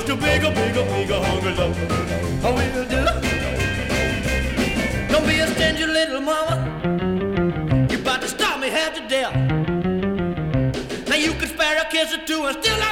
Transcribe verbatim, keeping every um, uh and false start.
to bigger, bigger, bigger hungry love. I will do. Don't be a stingy little mama. You about to stop me half to death. Now you could spare a kiss or two and still